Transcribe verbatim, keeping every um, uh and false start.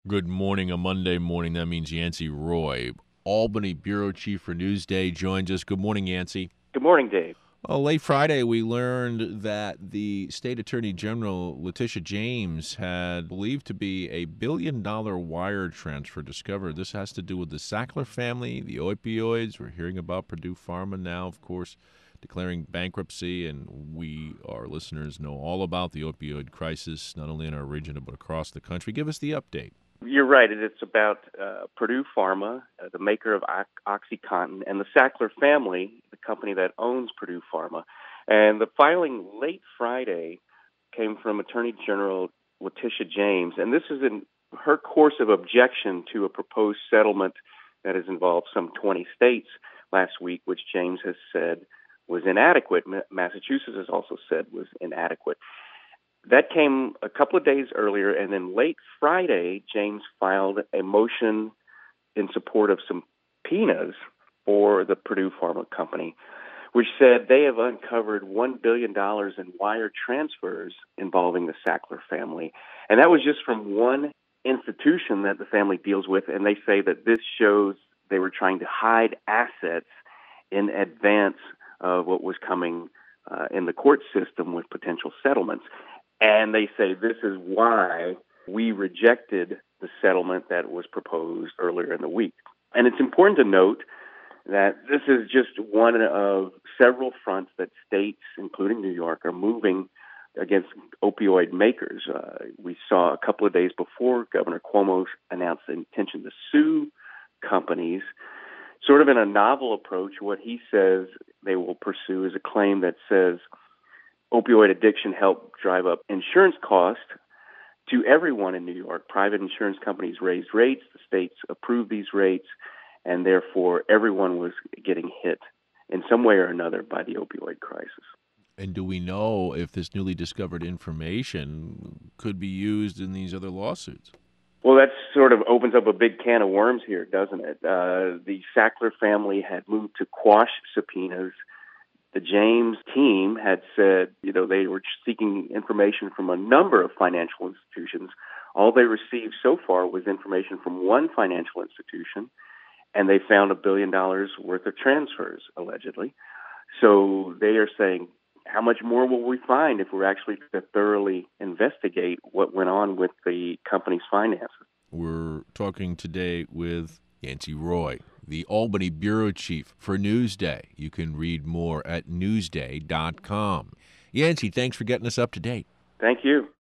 Good morning, a Monday morning. That means Yancey Roy, Albany Bureau Chief for Newsday, joins us. Good morning, Yancey. Good morning, Dave. Well, late Friday, we learned that the State Attorney General, Letitia James, had believed to be a billion-dollar wire transfer discovered. This has to do with the Sackler family, the opioids. We're hearing about Purdue Pharma now, of course, declaring bankruptcy, and we, our listeners, know all about the opioid crisis, not only in our region but across the country. Give us the update. You're right. It's about uh, Purdue Pharma, uh, the maker of OxyContin, and the Sackler family, the company that owns Purdue Pharma. And the filing late Friday came from Attorney General Letitia James, and this is in her course of objection to a proposed settlement that has involved some twenty states last week, which James has said was inadequate. Massachusetts has also said was inadequate. That came a couple of days earlier, and then late Friday, James filed a motion in support of some subpoenas for the Purdue Pharma Company, which said they have uncovered one billion dollars in wire transfers involving the Sackler family. And that was just from one institution that the family deals with, and they say that this shows they were trying to hide assets in advance of what was coming uh, in the court system with potential settlements. And they say this is why we rejected the settlement that was proposed earlier in the week. And it's important to note that this is just one of several fronts that states, including New York, are moving against opioid makers. Uh, we saw a couple of days before Governor Cuomo announced the intention to sue companies. Sort of in a novel approach, what he says they will pursue is a claim that says opioid addiction helped drive up insurance costs to everyone in New York. Private insurance companies raised rates, the states approved these rates, and therefore everyone was getting hit in some way or another by the opioid crisis. And do we know if this newly discovered information could be used in these other lawsuits? Well, that sort of opens up a big can of worms here, doesn't it? Uh, the Sackler family had moved to quash subpoenas. The James team had said, you know, they were seeking information from a number of financial institutions. All they received so far was information from one financial institution, and they found a billion dollars worth of transfers, allegedly. So they are saying, how much more will we find if we're actually to thoroughly investigate what went on with the company's finances? We're talking today with Yancey Roy, the Albany Bureau Chief for Newsday. You can read more at newsday dot com. Yancey, thanks for getting us up to date. Thank you.